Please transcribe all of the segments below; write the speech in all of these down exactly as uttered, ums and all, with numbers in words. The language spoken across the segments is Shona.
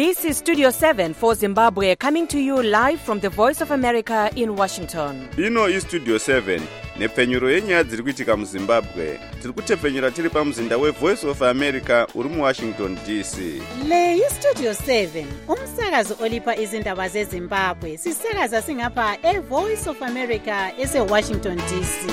This is Studio seven for Zimbabwe, coming to you live from the Voice of America in Washington. Ino is Studio seven, nepfenyuro yenyaya dziri kuitika muZimbabwe. Tiri kutepfenyura tiri pamuzinda weVoice of America uri muWashington D C. Le yi Studio seven, umsakazo olipa izindaba zeZimbabwe. Sisakaza singapha eVoice of America eseWashington D C.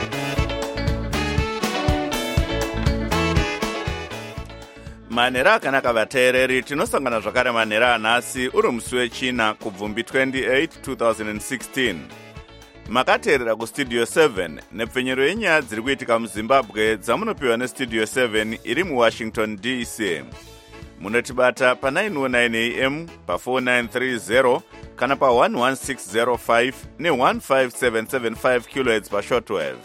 Manera akanaka vateereri, tinosangana zvakare manera anhasi uri musi wechina kubvumbi twenty-eight two thousand sixteen. Makateerera kustudio seven nepfenyuro yenyaya dziri kuitika muZimbabwe dzamunopiwa nestudio seven iri muWashington D C. Munotibata pa nine oh nine a m, pa four nine three zero kana pa one one six zero five ne one five seven seven five kilohertz pa shortwave.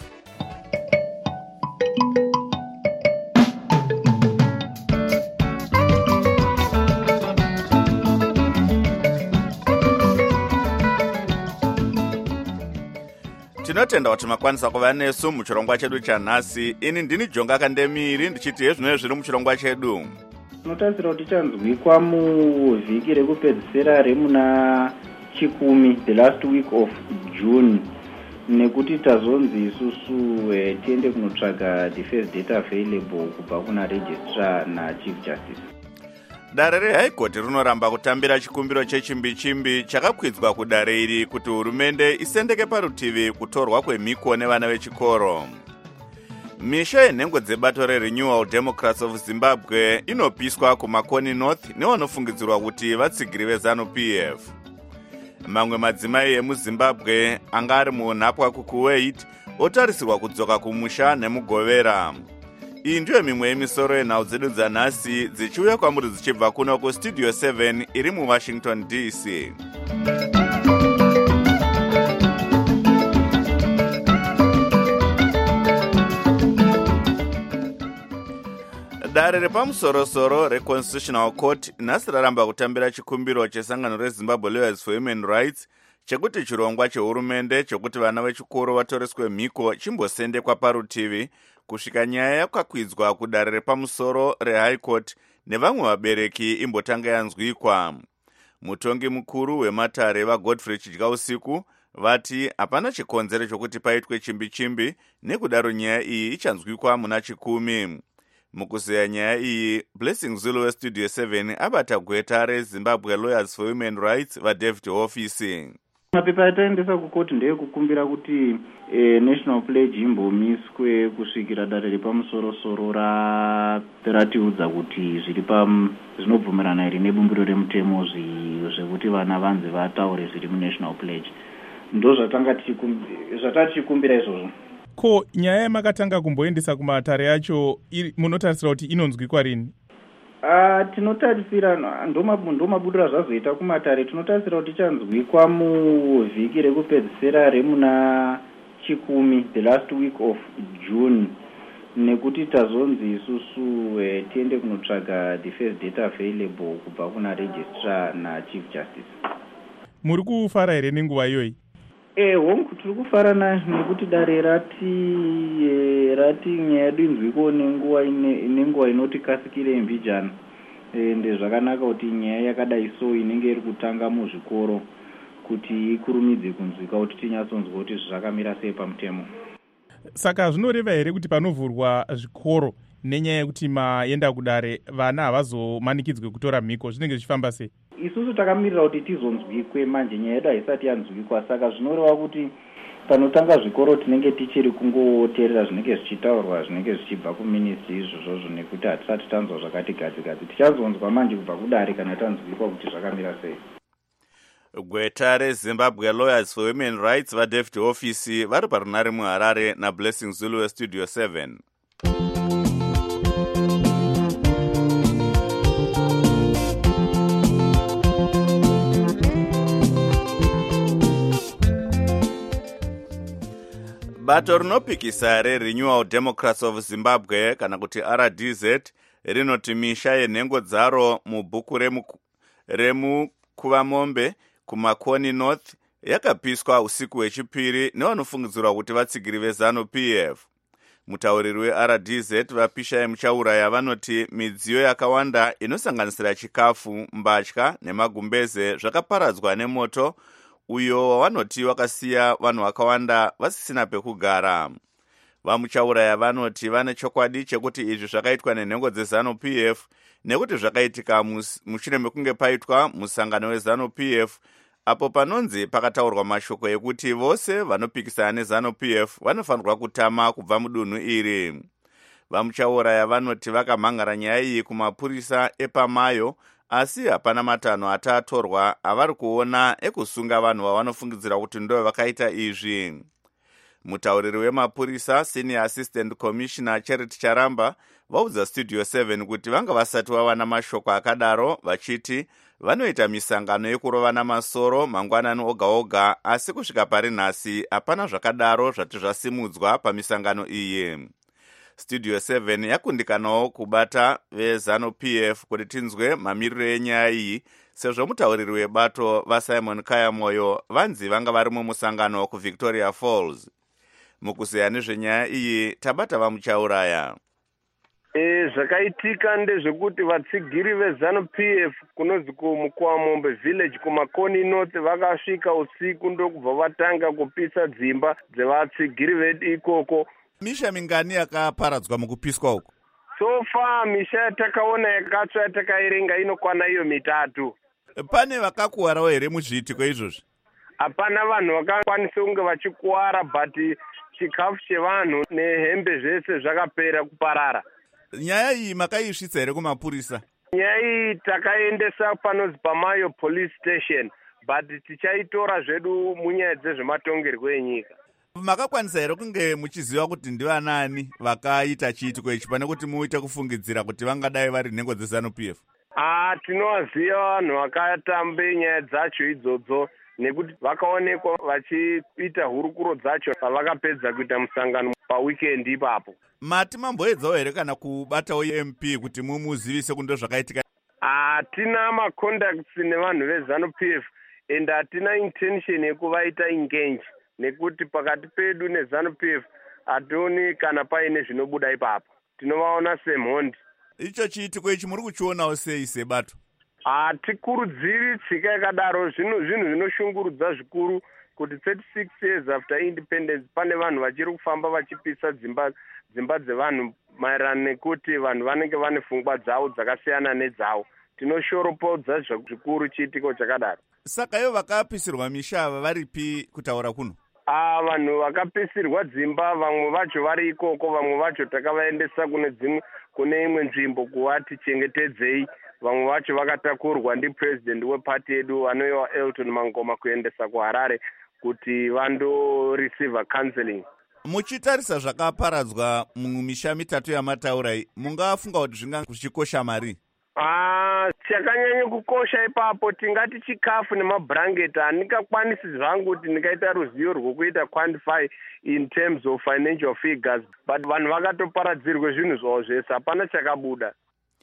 Tinotenda kuti makwanisa kuva nesu muchirongwa chedu chanhasi. Ini ndini Jonga Kandemiri ndichiti hezvino zviri muchirongwa chedu. Tinotarisira kuti tichanzwikwa muvhiki rekupedzisira remuna chikumi, the last week of June, nekuti tazonzi isusu eh, tiende kunotsvaga the first data available kubva kuna registrar na chief justice. Dare reHigh Court rinoramba kutambira chikumbiro chechimbi-chimbi chakakwidzwa kudare iri kuti hurumende isendeke parutivi kutorwa kwemhiko nevana vechikoro. Misha yenhengo dzebato reRenewal Democrats of Zimbabwe inopiswa kuMakoni North nevanofungidzirwa kuti vatsigiri veZanu-P F. Mamwe madzimai emuZimbabwe anga ari munhapwa kuKuwait otarisirwa kudzoka kumusha nemugovera. Iyi ndiyo mimwe yemisoro yenhau dzedu dzanhasi dzichiuya kwamuri dzichibva kuno kustudio seven iri muWashington D C. Dare repamusorosoro reConstitutional Court nhasi raramba kutambira chikumbiro chesangano reZimbabwe Lawyers for Human Rights chekuti chirongwa chehurumende chokuti vana vechikoro vatoreswe mhiko chimbosendekwa parutivi kusvika nyaya yakakwidzwa kudare repamusoro reHigh Court nevamwe vabereki imbotanga yanzwikwa. Mutongi mukuru wematare vaGodfrey Chidyausiku vati hapana chikonzero chokuti paitwe chimbi-chimbi nekudaro nyaya iyi ichanzwikwa muna chikumi. Mukuzeya nyaya iyi, Blessing Zulu weStudio seven abata gweta reZimbabwe Lawyers for Human Rights vaDavid Office. Mapepa ataendesa kukoti ndeyekukumbira kuti eh, National Pledge imbomiswe kusvikira dare repamusorosoro ratiudza kuti zviri pam zvinobvumirana iri nebumbiro remutemo zvekuti vana vanze vataure zviri muNational Pledge. Ndo zvatanga tichikumbira izvozvo. Ko nyaya yamakatanga kumboendesa kumatare yacho munotarisira kuti inonzwikwa rini? Uh, tinotarisira ndomabudira zvazoita kumatare. Tinotarisira kuti tichanzwikwa muvhiki rekupedzisira remuna chikumi, the last week of June, nekuti tazonzi isusu eh, tiende kunotsvaga the first data available kubva kuna registrar na chief justice. Muri kufara here nenguva iyoyi? Eh, hongu tiri kufara nekuti dare rati eh, rati nyaya yedu inzwiko nenguva nenguva inoti kasikire mbijana. Eh, ende zvakanaka kuti nyaya yakadai so inenge iri kutanga muzvikoro kuti ikurumidze kunzwika kuti tinyatsonzwa kuti zvakamira sei pamutemo. Saka zvinoreva here kuti panovhurwa zvikoro nenyaya yekuti maenda kudare vana havazomanikidzwe kutora mhiko zvinenge zvichifamba sei? Isusu takamirira kuti tizonzwikwe manje nyaya yedu haisati yanzwikwa, saka zvinoreva kuti panotanga zvikoro tinenge tichiri kungoteerera zvinenge zvichitaurwa zvinenge zvichibva kuministry izvozvo nekuti hatisati tanzwa zvakati gadzi-gadzi. Tichazonzwa manje kubva kudare kana tanzwikwa kuti zvakamira sei. Gweta reZimbabwe Lawyers for Human Rights vaDavid Office vari parunare muHarare naBlessing Zulu weStudio seven. Bato rinopikisa reRenewal Democrats of Zimbabwe kana kuti R D Z rinoti misha yenhengo dzaro mubhuku remu, remu kuvamombe kuMakoni North yakapiswa usiku hwechipiri nevanofungidzirwa kuti vatsigiri veZanu-P F. Mutauriri weR D Z vapisha muchauraya vanoti midziyo yakawanda inosanganisira chikafu, mbatya nemagumbeze zvakaparadzwa nemoto uyo wavanoti wakasiya vanhu vakawanda vasisina pekugara. Vamuchauraya vanoti vane chokwadi chekuti izvi zvakaitwa nenhengo dzeZanu P F nekuti zvakaitika mushure mekunge paitwa musangano weZanu P F apo panonzi pakataurwa mashoko ekuti vose vanopikisana neZanu P F vanofanirwa kutama kubva mudunhu iri. Vamuchauraya vanoti vakamhangara nyaya iyi kumapurisa epaMayo asi hapana matanho atatorwa avari kuona ekusunga vanhu vavanofungidzira kuti ndo vakaita izvi. Mutauriri wemapurisa Senior Assistant Commissioner Charity Charamba vaudza Studio seven kuti vanga vasati vawana mashoko akadaro vachiti vanoita misangano yekurovana masoro mangwanani oga oga asi kusvika pari nhasi hapana zvakadaro zvati zvasimudzwa pamisangano iyi. Studio seven yakundikanawo kubata veZanu P F kuti tinzwe mamiriro enyaya iyi sezvo mutauriri webato vaSimon Kayamoyo vanzi vanga vari mumusangano kuVictoria Falls. Mukuzeya nezvenyaya iyi tabata vamuchauraya. E, zvakaitika ndezvekuti vatsigiri veZanu P F kunonzi kuMukwamombe village kuMakoni North vakasvika usiku ndokubva vatanga kupisa dzimba dzevatsigiri vedu ikoko. Misha mingani yakaparadzwa mukupiswa uko? So far misha yatakaona yakatsva yatakairenga inokwana iyo mitatu. Pane vakakuwarawo here muzviitiko izvozvi? Hapana vanhu vakakwanisa kunge vachikuwara but chikafu chevanhu nehembe zvese zvakapera kuparara. Nyaya iyi makaisvitsa here kumapurisa? Nyaya iyi takaendesa panonzi paMayo police station but tichaitora zvedu munyaya dzezvematongerwo enyika. Makakwanisa here kunge muchiziva kuti ndivanani vakaita chiitiko ichi pane kuti muite kufungidzira kuti vangadai vari nhengo dzeZanu P F? Ah, tinovaziva vanhu vakatambe nyaya dzacho idzodzo nekuti vakaonekwa vachiita hurukuro dzacho pavakapedza kuita musangano paweekend ipapo. Mati mamboedzawo here kana kubatawo M P kuti mumuzivise kundo zvakaitika? Hatina macontacts nevanhu veZanu P F and hatina intention yekuvaita engage nekuti pakati pedu neZanu P F hationi kana paine zvinobuda ipapo. Tinovaona semhondi. Icho chiitiko ichi muri kuchionawo sei sebato? Hatikurudziri tsika yakadaro. Zvinhu zvinhu zvinoshungurudza zvikuru kuti thirty-six years after independence pane vanhu vachiri kufamba vachipisa dzimba dzimba dzevanhu maererano nekuti vanhu vanenge vane pfungwa dzavo dzakasiyana nedzavo. Tinoshoropodza zvikuru chiitiko chakadaro. Saka ivo vakapisirwa misha ava varipi kutaura kuno? Ah, vanhu vakapisirwa dzimba vamwe vacho vari ikoko, vamwe vacho takavaendesa kune dzimwe kune imwe nzvimbo kuvati chengetedzei. Vamwe vacho vakatakurwa ndipresident wepati yedu anoiwa Elton Mangoma kuendesa kuHarare kuti vando receive counseling. Muchitarisa zvakaparadzwa mumisha mitatu yamataurai, mungafunga kuti zvinga zvichikosha mari? Ah, chakanyanya kukosha ipapo tingati chikafu nemablanketi. Handingakwanisi zvangu kuti ndikaita ruzivo rwokuita quantify in terms of financial figures, but vanhu vakatoparadzirwa zvinhu zvavo zvese, hapana chakabuda.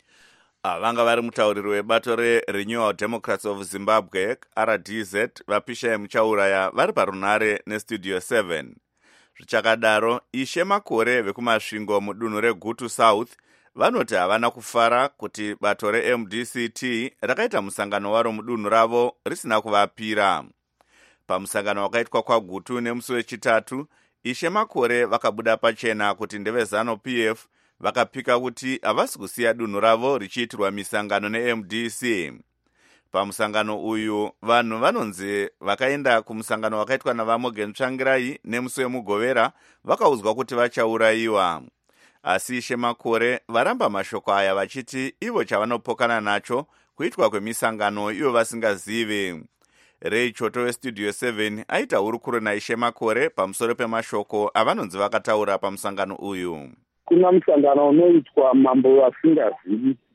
Ah, vanga vari mutauriri webato reRenewal Democrats of Zimbabwe R D Z vapisha muchauraya vari parunhare neStudio seven. Zvichakadaro Ishe Makore vekumasvingo mudunhu reGutu South vanoti havana kufara kuti bato reM D C T rakaita musangano waro mudunhu ravo risina kuvapira. Pamusangano wakaitwa kwaGutu nemusi wechitatu, Ishe Makore vakabuda pachena kuti ndeveZanu P F vakapika kuti havasi kusiya dunhu ravo richiitirwa misangano neM D C. Pamusangano uyu vanhu vanonzi vakaenda kumusangano wakaitwa navaMorgan Tsvangirai nemusi wemugovera vakaudzwa kuti vachaurayiwa. Asi Ishe Makore varamba mashoko aya vachiti ivo chavanopokana nacho kuitwa kwemisangano ivo vasingazivi. Ray Choto weStudio seven aita hurukuro naIshe Makore pamusoro pemashoko avanonzi vakataura pamusangano uyu. Kuna musangano unoitwa mambo vasingazivi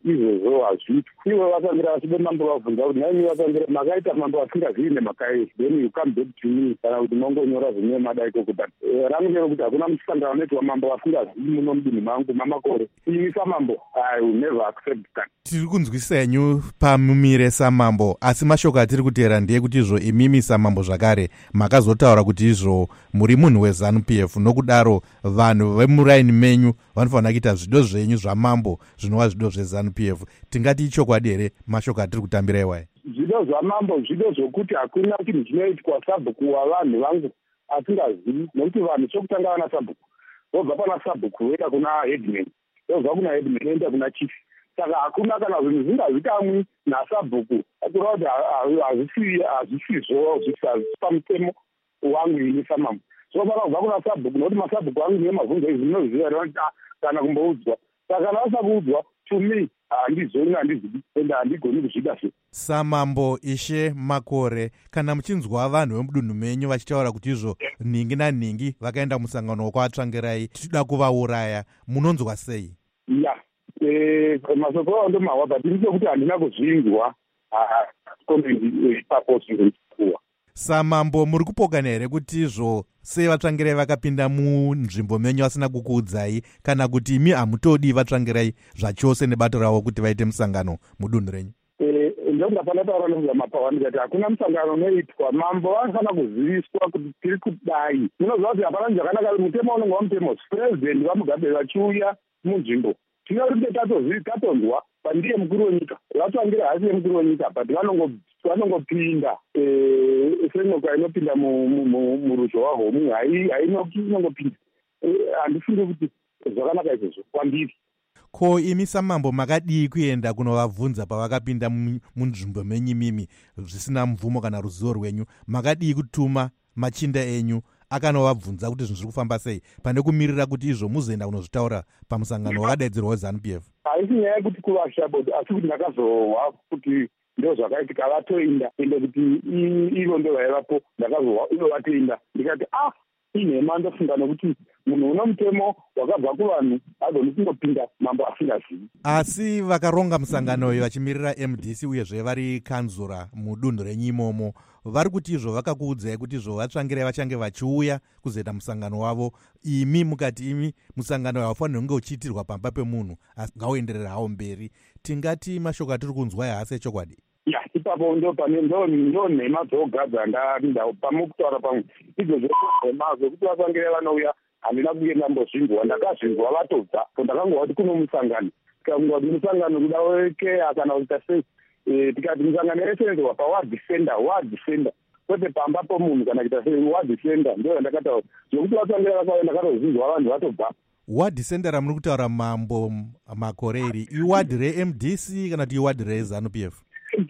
izvozvo hazviitwi. Ivo vatangira vachide mambo vabvunza kuti naimi vatangira makaita mambo asingazivi nemakayi, then you come back to me kana kuti mongonyora zvimwe mada ikoko. But rangu kuti hakuna musangano unoitwa mambo asingazivi muno mudunhu mangu mamakore. Imi samambo, I will never accept that. Tiri kunzwisisa henyu pamumire samambo, asi mashoko atiri kuteera ndiye kuti izvo imimi samambo zvakare makazotaura kuti izvo muri munhu weZANU P F, nokudaro vanhu vemuraini menyu vanofanira kuita zvido zvenyu zvamambo zvinova zvido zveZANU P F. Tingati ichokwadi here mashoko atiri kutambira iwayo? Zvido zvamambo zvido zvokuti hakuna chinhu chinoitwa sabhuku wavanhu vangu asingazivi, nokuti vanhu chokutanga vana sabhuku vobva pana sabhuku voenda kuna headman, vobva kuna headman voenda kuna chief. Saka hakuna kana zvinhu zvingazikamwi nasabhuku kureva kuti hazvisizvo pamutemo wangu ini samambo. So vakabva kuna sabhuku nokuti masabhuku angu niye mavhunzo izvi zvinoziva kana kumboudzwa. Saka kana vasina kuudzwa to me handizoni handizivi ende handigoni kuzvida zve. Samambo Ishe Makore, kana muchinzwa vanhu vemudunhu menyu vachitaura kuti izvo ningi naningi vakaenda musangano wokwatsvangirai tichida kuvauraya, munonzwa sei? Ya masoko avo ndomahwa, but ndise kuti handina kuzvinzwa komendi ipapo zvingoikuwa. Samambo, muri kupokana here kuti izvo sei vatsvangirai vakapinda munzvimbo menyu vasina kukuudzai, kana kuti imi hamutodi vatsvangirai zvachose nebato ravo kuti vaite musangano mudunhu renyu? Ndongafana taura nezvamapawa ndikati hakuna musangano unoitwa. Mambo vanofanira kuziviswa kuti tiri kudai. Munoziva kuti hapana zvakanaka, mutemo unenge wamutemo. President vamugabe vachiuya munzvimbo tinoribe tatonzwa pandiye mukuru wenyika, vatsvangira hasi yemukuru wenyika, but vanongopinda senoka inopinda muruzhowa hwomunhu hainongopinda. Handifungi kuti zvakanaka izvozvo kwandiri. Ko imi samambo makadii kuenda kunovabvunza pavakapinda munzvimbo menyu mimi zvisina mvumo kana ruzivo rwenyu? Makadii kutuma machinda enyu akanovabvunza kuti zvinhu zviri kufamba sei, pane kumirira kuti izvo muzoenda kunozvitaura pamusangano wakadaidzirwa weZANU P F? Haisi nyaya yekuti kuvashabo, asi kuti ndakazohwa kuti ndo zvakaitika vatoenda ende kuti ivo ndo vaivapo. Ndakazohwa ivo vatoenda ndikati ah inhema ndofunga nokuti munhu uno mutemo wakabva kuvanhu agoni kundopinda mambo asingazivi. Asi vakaronga musangano uyu vachimirira M D C uyezve vari kanzura mudunhu renyu imomo, vari kuti izvo vakakuudzai kuti izvo vatsvangirai vachange vachiuya kuzoita musangano wavo, imi mukati imi musangano haufaniri kunge uchiitirwa pamba pemunhu asi ngauenderera hawo mberi. Tingati mashoko atiri kunzwa haasi echokwadi? Ya ipapo ndo pane ndo ndo nhema dzogadza ndarinda pamukutaura pamwe izvo zvokuhema zvokuti vatsvangirai vanouya handina kuenda mbozvinzwa. Ndakazvinzwa vatobva ndakangova kuti kuno musangano tikangova kuti musangano kuda wekeya kana kuita sei. Tikati musangano yaisenzwa paward defender ward defender kwete pamba pomunhu kana kuita sei ward defender ndo yandakataura zvokuti vatsvangirai vakauya ndakatozvinzwa vanhu vatobva. Ward defender ramuri kutaura mambo Makore iri iward re-M D C kana kuti iward reZANU P F?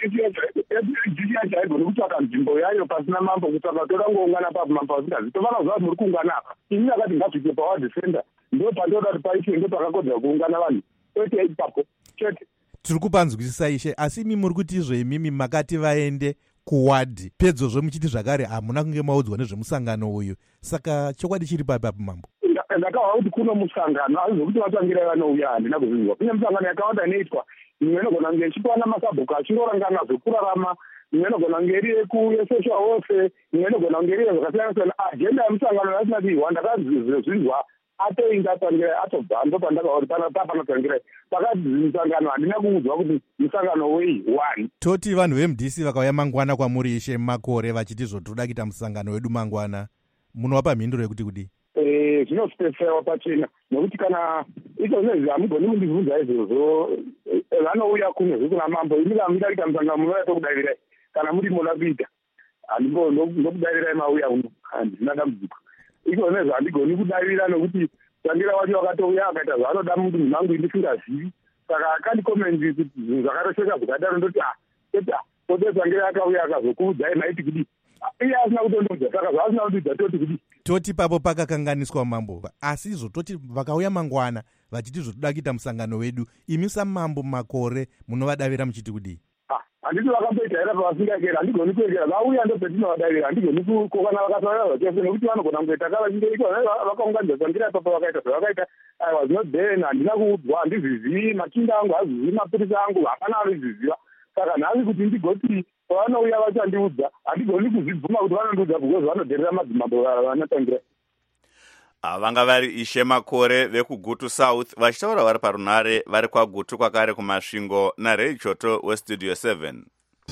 Ndisi yacho haigoni kutsvaka nzvimbo yayo pasina mambo kutsvaka toda kungoungana papo mambo asingazivi. Tofana kuziva kuti muri kuungana apa. Ini akati ngazvike paward defender ndo pandoda kuti paitwe ndo pakakodzera kuungana vanhu kwete ipapo chete. Tiri kupanzwisisa Ishe, asi imi muri kuti izvo imimi makati vaende kuwadi pedzozve muchiti zvakare hamuna kunge maudzwa nezvemusangano uyu, saka chokwadi chiri papi apo mambo? Ndakahwa kuti kuno musangano asi zvokuti vatsvangirai vanouya handina kuzvinzwa. Kune musangano yakawanda inoitwa, imwe inogona kunge ichiwana masabhuku achingorangana zvekurarama, imwe inogona kunge iri yesocial welfare, imwe inogona kunge iri zvakasiyana siyana. Ajenda yemusangano yasina kuihwa ndakazvinzwa atoinda atsangirai atobva ndo pandakaona kuti papanotsangirai pakati musangano handina kuudzwa kuti musangano wei one. Toti vanhu ve-M D C vakauya mangwana kwamuri Ishe Makore vachiti zvotoda kuita musangano wedu mangwana, munovapa mhinduro yekuti kudi? Eh zvinopesera pachena nokuti kana iko zvinhu hamugoni mundibvunza izvozvo vanouya kuno zvekuna mambo ini kamuda kuita musangano munoya tokudaivirai kana muri moda kuita handimbo ndokudaivirai mauya uno handina dambudziko. Iko zvinhu zvandigoni kudavira nokuti tsangira wacho wakatouya akaita zvaanoda mudunhu mangu ndisingazivi, saka akandikomendi kuti zvinhu zvakatosheka zvakadaro ndoti ah toti ah tote tsangira akauya akazokuudzai maiti kudi iye asina kutondodza, saka zvaasina kutidza toti kudi toti papo pakakanganiswa mambo. Asi izvo toti vakauya mangwana vachiti zvotoda kuita musangano wedu, imi samambo Makore munovadavira muchiti kudii? Ah handiti vakamboita here pavasingagere handigoni kuegera vauya ndopetinovadavira handigoni kukokana vakataura vachefe nekuti vanogona kungoitaka vachingeitwa vakaunganidza sandira papa vakaita zvavakaita I was not there handina kuudzwa handizvizii machinda angu hazvizii mapurisa angu hapana anozviziva saka nhasi kuti ndigoti pavanouya vachandiudza handigoni kuzvibvuma kuti vanondiudza because vanodherera madzimambo vanotangira. Vanga vari Ishe Makore vekuGutu South vachitaura vari parunare vari kwaGutu kwakare kumasvingo naRay Choto weStudio seven.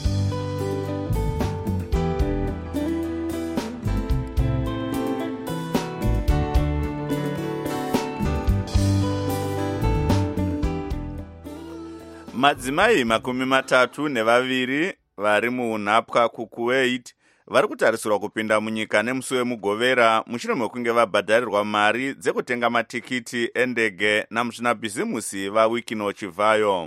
Madzimai makumi matatu nevaviri vari muunhapwa kuKuwait vari kutarisirwa kupinda munyika nemusi wemugovera mushure mekunge vabhadharirwa mari dzekutenga matikiti endege namuzvinabhizimusi vaWikino Chivhayo.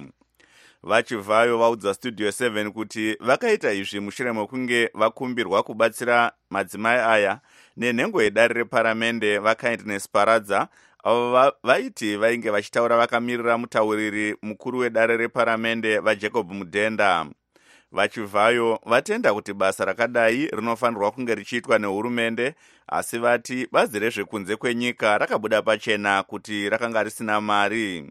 VaChivhayo vaudza Studio seven kuti vakaita izvi mushure mekunge vakumbirwa kubatsira madzimai aya nenhengo yedare reparamende vaKindness Paradza avo vaiti vainge vachitaura vakamirira mutauriri mukuru wedare reparamende vaJacob Mudhenda. VaChivhayo vatenda kuti basa rakadai rinofanirwa kunge richiitwa nehurumende, asi vati bazi rezvekunze kwenyika rakabuda pachena kuti rakanga risina mari.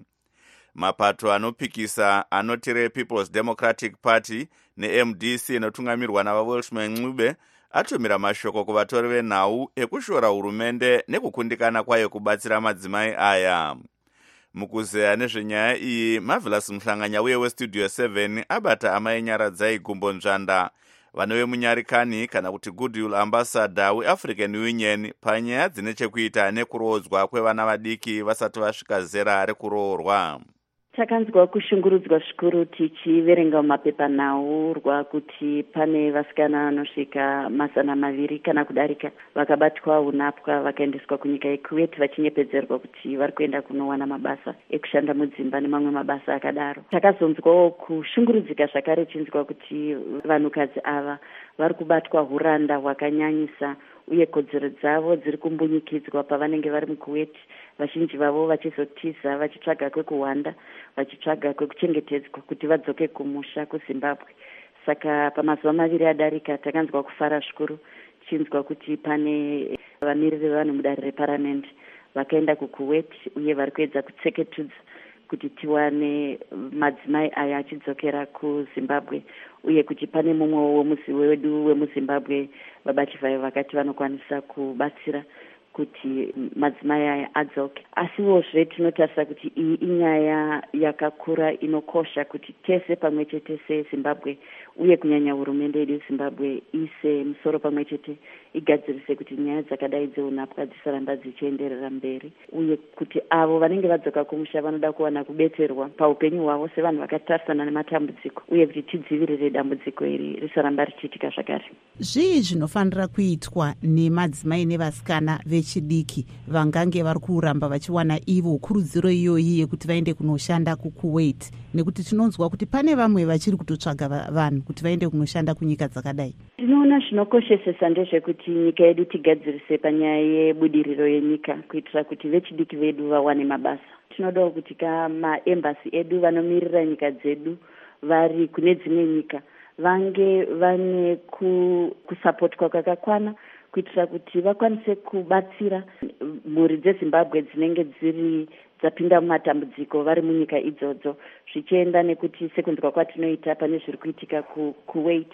Mapato anopikisa anoti People's Democratic Party neM D C inotungamirwa navaWelshman Ncube atumira mashoko kuvatori venhau ekushora hurumende nekukundikana kwayo kubatsira madzimai aya. Mukuzeya nezvenyaya iyi, Marvelous Mhlanganya uye weStudio seven abata amai Nyaradzai Gumbo Nzvanda, vanove munyarikani kana kuti Goodwill Ambassador weAfrican Union panyaya dzine chekuita nekurodzwa kwevana vadiki vasati vasvika zera rekuroorwa. Takanzwa kushungurudzwa zvikuru tichiverenga mapepanhau rwakuti pane vasikana vanosvika mazana maviri kana kudarika vakabatwa unhapwa vakaendeswa kunyika yeKuwait vachinyepedzerwa kuti vari kuenda kunowana mabasa ekushanda mudzimba nemamwe mabasa akadaro. Takazonzwawo kushungurudzika zvakare chinzwa kuti vanhukadzi ava vari kubatwa huranda hwakanyanyisa uye kodzero dzavo dziri kumbunyikidzwa pavanenge vari muKuwait, vazhinji vavo vachizotiza vachitsvaga kwekuhwanda, vachitsvaga kwekuchengetedzwa kuti vadzoke kumusha kuZimbabwe. Saka pamazuva maviri adarika takanzwa kufara zvikuru chinzwa kuti pane vamiriri vevanhu mudare reparamende vakaenda kuKuwait uye vari kuedza kutseketudza kuti tiwane madzimai aya achidzokera kuZimbabwe, uye kuti pane mumwe wemuzi wedu wemuZimbabwe vaBachivhayo vakati vanokwanisa kubatsira kuti madzimai aya adzoke. Asiwozve tinotarisa kuti iyi inyaya yakakura inokosha kuti tese pamwe chete seZimbabwe uye kunyanya hurumende yedu yeZimbabwe ise musoro pamwe chete igadzirise kuti nyaya dzakadai dzeunhapwa dzisaramba dzichienderera mberi, uye kuti avo vanenge vadzoka kumusha vanoda kuwana kubetserwa paupenyu hwavo sevanhu vakatarisana nematambudziko, uye kuti tidzivirire dambudziko iri risaramba richiitika zvakare. Zvii zvinofanira kuitwa nemadzimai nevasikana vechidiki vangange vari kuramba vachiwana ivo kurudziro iyoyi yekuti vaende kunoshanda kuKuwait, nekuti tinonzwa kuti pane vamwe vachiri kutotsvaga vanhu kuti vaende kunoshanda kunyika dzakadai? Tinoona zvinokoshesesa ndezvekuti nyika yedu tigadzirise panyaya yebudiriro yenyika kuitira kuti vechidiki vedu vawane mabasa. Tinodawo kuti kamaembasi edu vanomirira nyika dzedu vari kune dzimwe nyika vange vane kusapotwa kwakakwana kuitira kuti vakwanise kubatsira mhuri dzeZimbabwe dzinenge dziri dzapinda mumatambudziko vari munyika idzodzo, zvichienda nekuti sekunzwa kwatinoita pane zviri kuitika kuKuwait.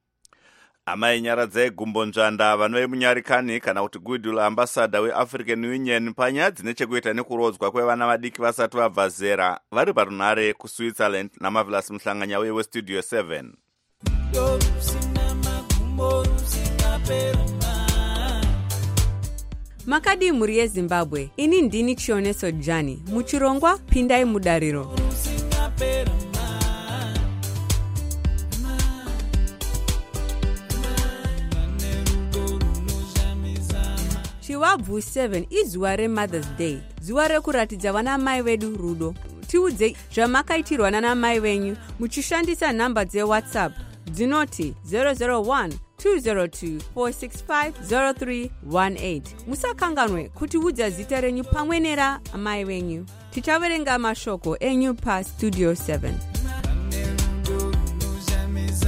Amai Nyaradzai Gumbo Nzvanda vanove munyarikani kana kuti Goodwill Ambassador weAfrican Union panyaya dzine chekuita nekurodzwa kwevana vadiki vasati vabva zera vari parunare kuSwitzerland naMarvelous Mhlanganya uye weStudio seven. Makadi mhuri yeZimbabwe, ini ndini Chioneso Jani, muchirongwa pindai mudariro. Chiwabvu seven izuva reMother's Day, zuva rekuratidza vana mai vedu rudo. Tiudze zvamakaitirwa nana mai venyu muchishandisa nhamba dzeWhatsApp dzinoti zero zero one two zero two four six five zero three one eight. Musakanganwe kutiudza zita renyu pamwe nera amai venyu. Tichaverenga mashoko enyu paStudio seven.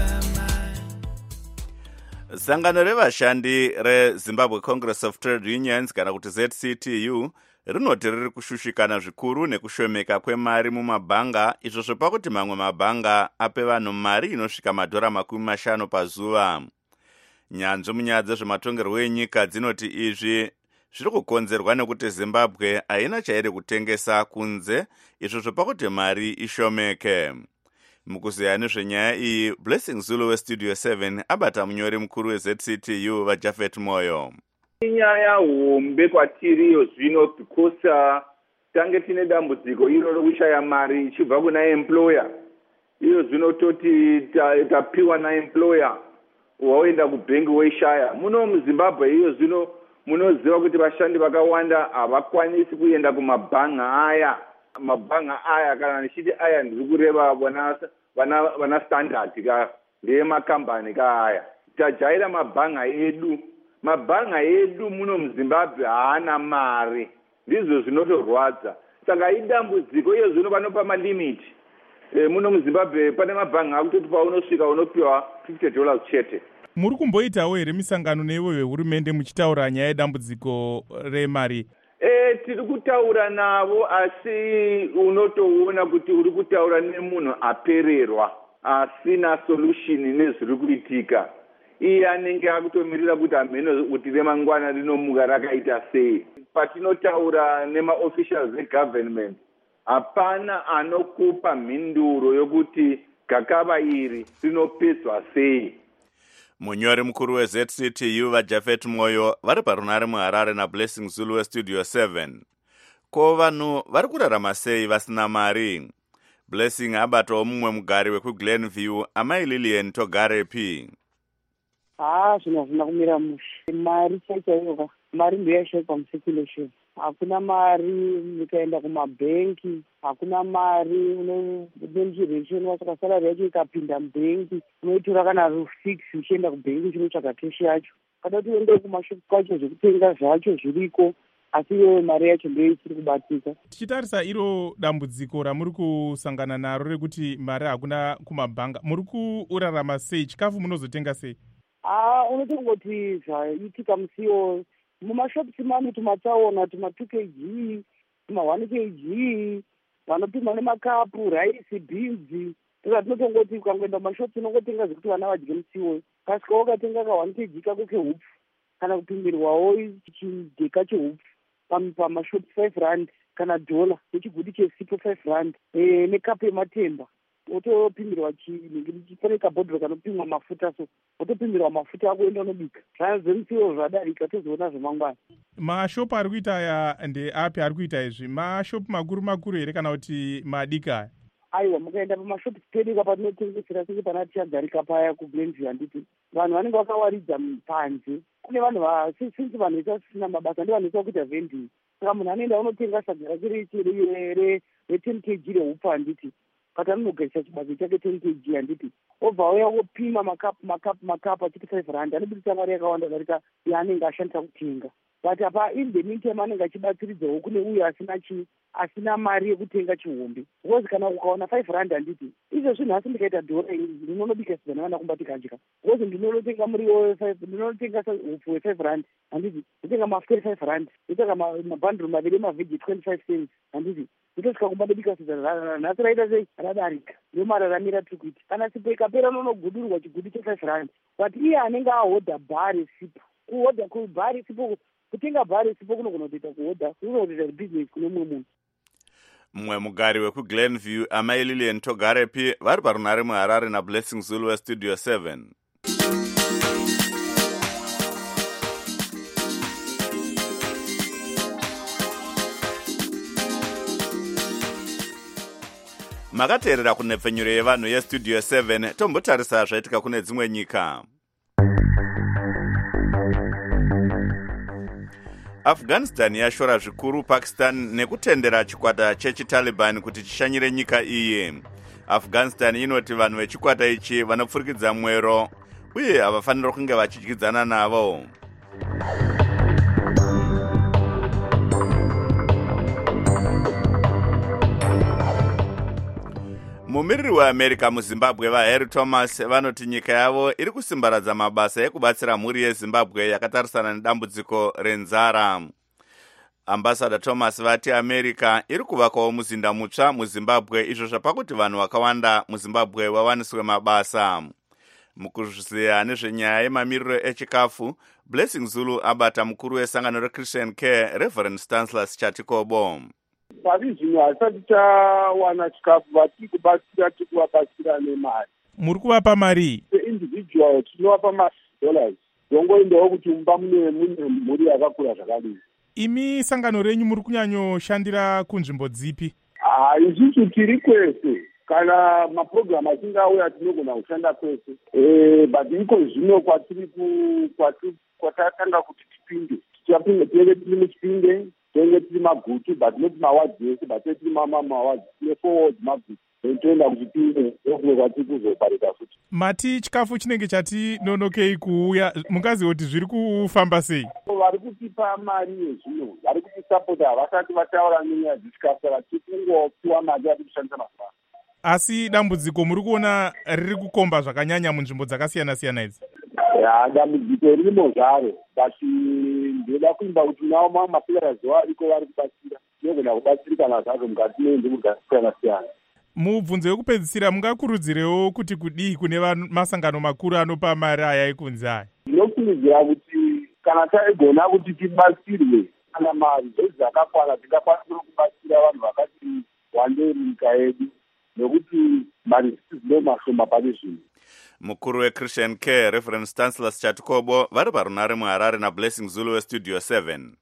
Sangano revashandi reZimbabwe Congress of Trade Unions kana kuti Z C T U rinoti riri kushushikana zvikuru nekushomeka kwemari mumabhanga, izvo zvopa kuti mamwe mabhanga ape vanhu mari inosvika madhora makumi mashanu pazuva. Nyanzvi munyaya dzezvematongerwo enyika dzinoti izvi zviri kukonzerwa nekuti Zimbabwe haina chairi kutengesa kunze, izvo zvopa kuti mari ishomeke. Mukuziya nezvenyaya iyi, Blessing Zulu weStudio seven abata munyori mukuru weZ C T U vaJafet Moyo. Inyaya hombe kwatiriyo zvino because uh, tange tine dambudziko iro rokushaya mari ichibva kuna employer. Iyo zvinototi tapiwa ta naemployer waoenda kubhengi weishaya. Muno muZimbabwe iyo zvino munoziva kuti vashandi vakawanda havakwanisi kuenda kumabhanga aya. Mabhanga aya kana nichiti aya ndiri kureva vana vana vana standard ka ndeyemakambani ka aya. Tajaira mabhanga edu. Mabhanga edu muno muZimbabwe haana mari. Ndizvo zvinotorwadza. Saka idambudziko iyo zvino vanopa malimiti. E, muno muZimbabwe pane mabhanga akutoti paunosvika unopiwa fifty dollars chete. Muri kumboitawo here misangano nevo vehurumende muchitaura nyaya yedambudziko remari? E, tiri kutaura navo asi unotoona kuti uri kutaura nemunhu apererwa asina solution nezviri kuitika. Iye anenge akutomirira kuti amheno kuti remangwana rinomuka rakaita sei. Patinotaura nemaofficials egovernment hapana anokupa mhinduro yokuti gakava iri rinopedzwa sei. Munyori mukuru weZ C T U vaJafet Moyo vari parunare muHarare naBlessing Zulu weStudio seven. Ko vanhu vari kurarama sei vasina mari? Blessing abatawo mumwe mugari wekuGlenview, amai Lillian Togarepi. Ah, zvino hazvina kumira mushe. Mari chaichaiyoka. Mari ndoyashaikwa mucirculation. Hakuna mari mukaenda kumabhenki, hakuna mari unochiration wasaka salary yacho ikapinda mubhenki, unoitora kana rufix uchienda kubhenki uchinotsvaga keshi yacho. Kada kuti uende kumashopu kwacho zvekutenga zvacho zviriko, asi iyoyo mari yacho ndiyo isiri kubatika. Tichitarisa iro dambudziko ramuri kusangana naro rekuti mari hakuna kumabhanga, muri kurarama sei? Chikafu munozotenga sei? Ah, unotongoti zvaitika musiwo mumashopusi mani tumatsaona tuma two kilograms, tuma one kilogram, vanopima nemakapu, raisi, beans. Saka tinotongoti ukangoenda mumashopusi unongotenga zvekuti vana vadye musiwo. Kasika wakatenga ka one kilogram kako kehupfu kana kupimirwawo chidheka chehupfu pamashopusi five rand kana dollar nechigudi chesipo five rand e, nekapu yematemba. Otopimirwa chinhu pane kabhodhoro kanopimwa mafuta, so otopimirwa mafuta ako enda unobika. Zvanzemisiwo zvadarika tozoona zvemangwana. Mashopu ari kuita aya ndeapi ari kuita izvi? Mashopu makuru makuru here kana kuti madiki aya? Aiwa, mukaenda pamashopu pedu patinotengesera senge pana tichagarika paya kuGlenview handiti. Vanhu vanenge vakawaridza panze. Kune vanhu since vanhu vasina mabasa ndovanoisa kuita vending. Saka munhu anoenda unotenga sadza rake re ten kilograms rehupfu handiti. Kati anogaisa chibage chake ten kilograms handiti. Obva auya opima makapu makapu makapu achiti five rand, anobudisa mari yakawanda darika yaanenge ashandisa kutenga. But apa in the meantime anenge achibatsiridzawo kune uyo asina chi asina mari yekutenga chihombe. Because kana ukaona five rand handiti, izvo nhasi ndikaita dhora ndinonobika sadza nevana kumbati kanjika. Because ndinonotenga muriwo ndinonotenga hupfu we five rand handiti, ndotenga mafuta five rand, ndotenga mabhanduru maviri mavheji twenty-five cents handiti. Ndotosvika kumbadobika sadza nhasi raita sei radarika. Ndio mararamira tiri kuita. Kana sipo ikapera unonogudurwa chigudi che-five rand. But iye anenge ahodha bhari sipo, kuhodha kubhari sipo, kutenga bhari sipo kunogona kuita kuhodha, kunogona kuita business kune mumwe munhu. Mumwe mugari wekuGlenview, amai Lillian Togarepi vari parunare muHarare naBlessing Zulu weStudio seven. Makateerera kunepfenyuro yevanhu yeStudio seven, tombotarisa zvaitika kune dzimwe nyika. Afghanistan yashora zvikuru Pakistan nekutendera chikwata chechiTaliban kuti chishanyire nyika iyi. Afghanistan inoti vanhu vechikwata ichi vanopfurikidza mwero uye havafanira kunge vachidyidzana navo. mumiriri weamerica muzimbabwe vaharry thomas vanoti nyika yavo iri kusimbaradza mabasa ekubatsira mhuri yezimbabwe yakatarisana nedambudziko renzara. Ambassador Thomas vati America iri kuvakawo muzinda mutsva muzimbabwe, izvo zvapa kuti vanhu vakawanda muzimbabwe vawaniswe mabasa. Mukuziya nezvenyaya yemamiriro echikafu, Blessing Zulu abata mukuru wesangano reChristian Care Reverend Stanislaus Chatikobo. Pari zvino hasati tawana chikafu, vatiri kubatsira tiri kuvabatsira nemari. Muri kuvapa mari? Individual tinovapa madollars. Dongoendawo kuti mumba mune mune mhuri yakakura zvakadini. Imi sangano renyu muri kunyanyoshandira kunzvimbo dzipi? Ah, isusu tiri kwese. Kana maprogramu achinge auya tinogona kushanda kwese. Eh, but iko zvino kwatiri ku kwatiri kwatakanga kuti tipinde. Tichapinda tinenge tiri muchipinde, tinenge tiri magutu, but not mawadzi ese, but tiri mama mawadzi, tine forward magutu. Toenda kuchipinde, ndokuno kwatiri kuzoparika futi. Mati chikafu chinenge chati nonokei kuuya, mungaziva kuti zviri kufamba sei? Vari kutipa mari yezvino, vari kutisapota, havasati vataura nenyaya dzechikafu, saka tiri kungopiwa mari yati kushandisa mazuva. Asi dambudziko muri kuona riri kukomba zvakanyanya munzvimbo dzakasiyana-siyana idzi? Ya, dambudziko ririmo zvaro, but ndoda kuimba kuti nawo mamwe mapirazuva ariko vari kubatsira, tinogona kubatsirikana zvazo mukati menzvimbo dzakasiyana-siyana. Mubvunzo yekupedzisira mungakurudzirewo kuti kudii kune masangano makuru anopa mari aya ekunze aya? Ndinokurudzira kuti kana taigona kuti tibatsirwe kana mari dzakakwana tingakwanisa kubatsira vanhu vakati wandei munyika yedu, nokuti mari dzino mashoma pane zvino. Mukuru weChristian Care Reverend Stanislaus Chatikobo vari parunare muHarare naBlessing Zulu weStudio seven.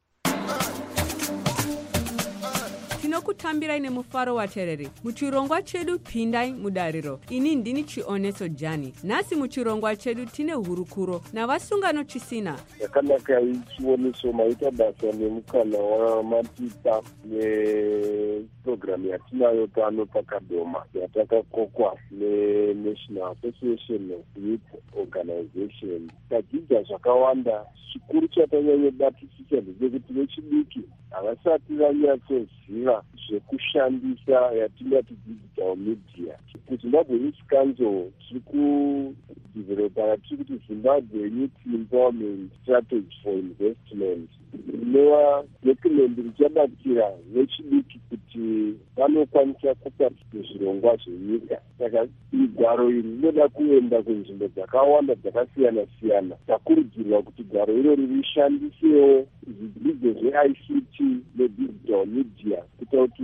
Tinokutambirai nemufaro watereri. Muchirongwa chedu pindai mudariro. Ini ndini Chioneso Jani. Nasi muchirongwa chedu tine hurukuro na vasungano chisina. Yakanaka ichioneso maita basa nemukana wa matipa neprogramu yatinayo pano pakadoma yatakakokwa neNational Association of Youth Organization. Tadzidza zvakawanda. Chikuru chatanyanyobatisisa ndechekuti vechidiki havasati vanyatsoziva zvekushandisa yatingati digital media. KuZimbabwe Youth Council tiri kudevelopa tiri kuti Zimbabwe Youth Empowerment Strategy for Investment, inova document richabatsira vechidiki kuti vanokwanisa kuparticipa zvirongwa zvenyika. Saka gwaro iri rinoda kuenda kunzvimbo dzakawanda dzakasiyana-siyana. Takurudzirwa kuti gwaro irori rishandisewo zvidzidzo zve-I C T nedigital media kuita kuti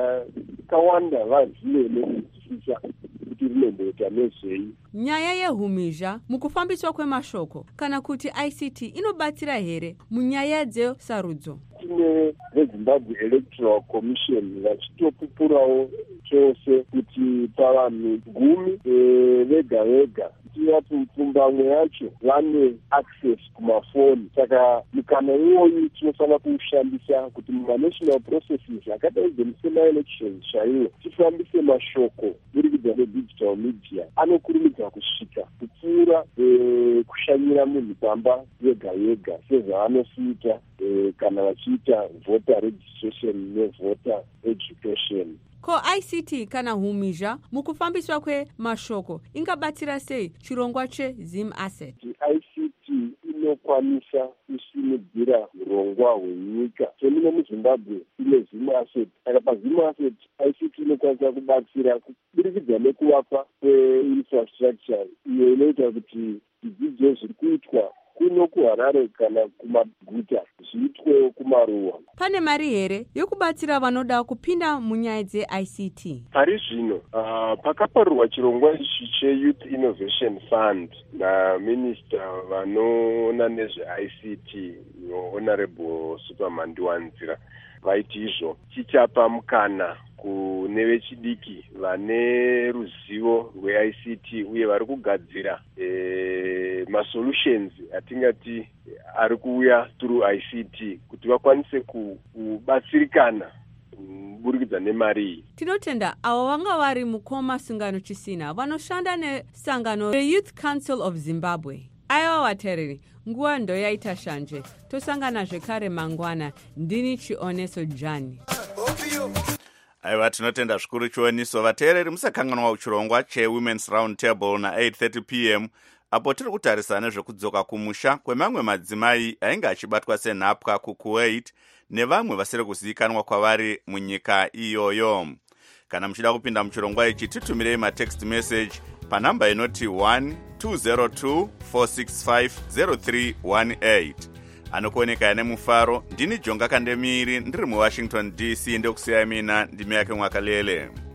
vakawanda vazive nekuzwisisa kuti rinomboita nezvei. Nyaya yehumhizha mukufambiswa kwemashoko kana kuti I C T inobatsira here munyaya dzesarudzo? Tine veZimbabwe Electoral Commission vachitopupurawo chose kuti pavanhu gumi vega vega tivati mupfumbamwe yacho vane access kumafoni. Saka mukana iwoyu tinofanira kuushandisa kuti mumanational processes akadai sema-elections chaiwo tifambise mashoko burikidza nedigital media anokurumidza kusvika kupfuura kushanyira munhu pamba yega yega sezvaanosiita kana vachiita voter registration nevoter education. Ko I C T kana humhizha mukufambiswa kwemashoko ingabatsira sei chirongwa cheZim Asset? I C T inokwanisa kusimudzira urongwa hwenyika. Semuno muZimbabwe ine Zim Asset. Saka paZim Asset I C T inokwanisa kubatsira kubudikidza nekuvapa kweinfrastructure iyo inoita kuti zvidzidzo zviri kuitwa kuno kuHarare kana kumaguta zviitwewo kumaruwa. Pane mari here yokubatsira vanoda kupinda munyaya dze-I C T? Pari zvino uh, pakaparurwa chirongwa ichi cheYouth Innovation Fund naminister vanoona nezve-I C T Honorable Superman Ndiwanzira. Vaiti izvo chichapa mukana kune vechidiki vane ruzivo rwe-I C T uye vari kugadzira e, masolutions atingati ari kuuya through I C T kuti vakwanise kubatsirikana burikidza nemari iyi. Tinotenda avo vanga vari mukoma sungano chisina vanoshanda nesangano reYouth Council of Zimbabwe. Aiwa vatereri, nguva ndo yaita shanje. Tosangana zvekare mangwana. Ndini Chioneso Jani. aiva tinotenda zvikuru chioniso. Vateereri musakanganwa chirongwa chewomen's round table na-eight thirty p m apo tiri kutarisana nezvekudzoka kumusha kwemamwe madzimai ainge achibatwa senhapwa kukuwait nevamwe vasiri kuzivikanwa kwavari munyika iyoyo. Kana muchida kupinda muchirongwa ichi titumirei matext message panhamba inoti one two zero two four six five zero three one eight. Anokuoneka nemufaro ndini Jonga Kandemiri ndiri muWashington D C ndokusiyai mina ndimi yake Mwakalele.